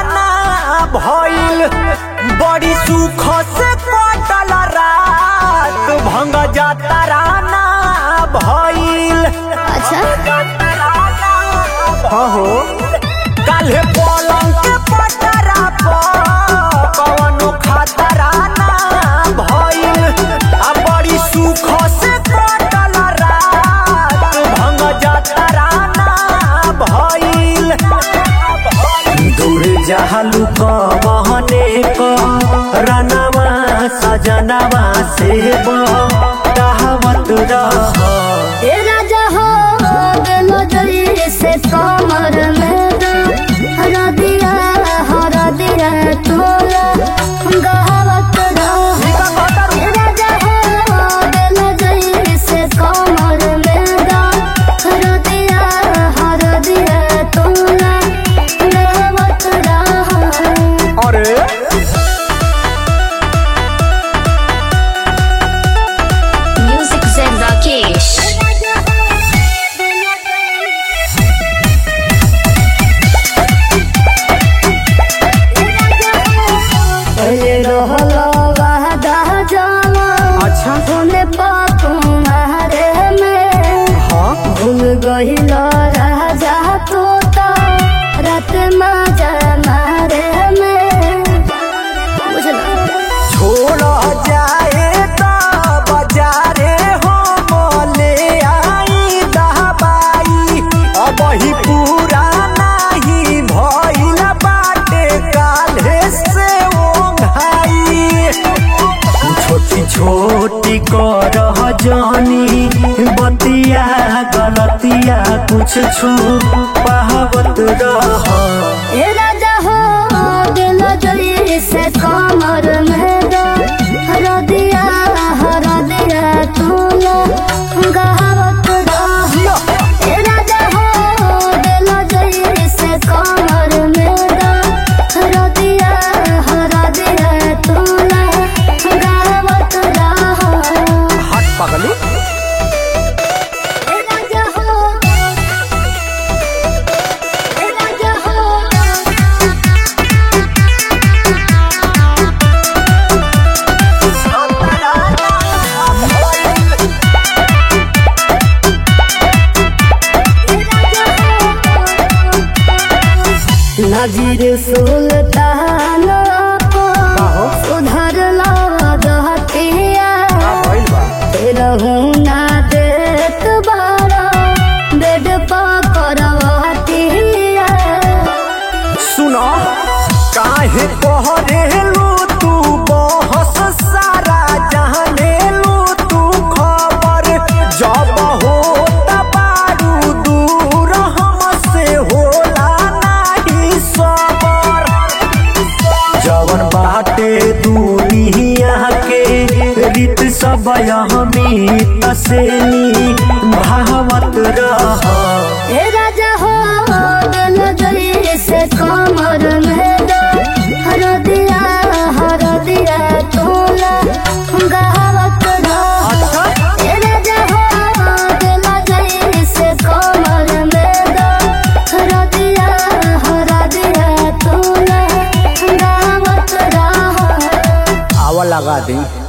ना भइल बड़ी सुख से कटल रात भंग जातरा ना भइल। अच्छा हाँ हो काल्हे पलंग के पटरा पर कवनो खतरा ना भइल आ बड़ी सुख से कटल रात भंग जातरा ना भइल। दूर जहालू कहने क रनवा सजनवा से कहावत रह ए राजा हो गेलो जरी से कमर में हरदिया हरदिया तोला गहवत रह। ए राजा हो गेलो जरी से कमर में हरदिया हरदिया तोला गहवत रह। अरे म्यूजिक से राकेश अच्छा होने तुम्हारे में हाँ भूल गहिलो राजा तोता रात मजा मारे में बुझला। छोड़ जाए तो बाजारे हो मोले आई दहबाई अब ही पूरा नहीं भइल बाटे काल्हे से ओंघाई। छोटी छोटी करह जानी बतिया गलतिया कुछ छू पावत रह। ए राजा हो गेलो जरी से कमर में हरदिया हरदिया तोला गहवत रह। ए राजा हो गेलो जरी से कमर में हरदिया हरदिया तोला गहवत रह। हट पगली ए राजा हो ए राजा हो नजीर सुल्तान को सुधर लहतिया रहू ना देत बारा बेड पकड़वतिया। सुनो काहे कहरेलू तू बहस सारा जहानेलू तू खबर जब हो बारू दूर हमसे होला नहीं सबर। जवन बाटे दुनिया के रीत सब हमीत से भावत रह। ए राजा हो गेलो जरी से कमर में हरदिया हरदिया तोला गहवत रह। ए राजा हो गेलो जरी से कमर में हरदिया हरदिया तोला गहवत रह। आवा लगा दी।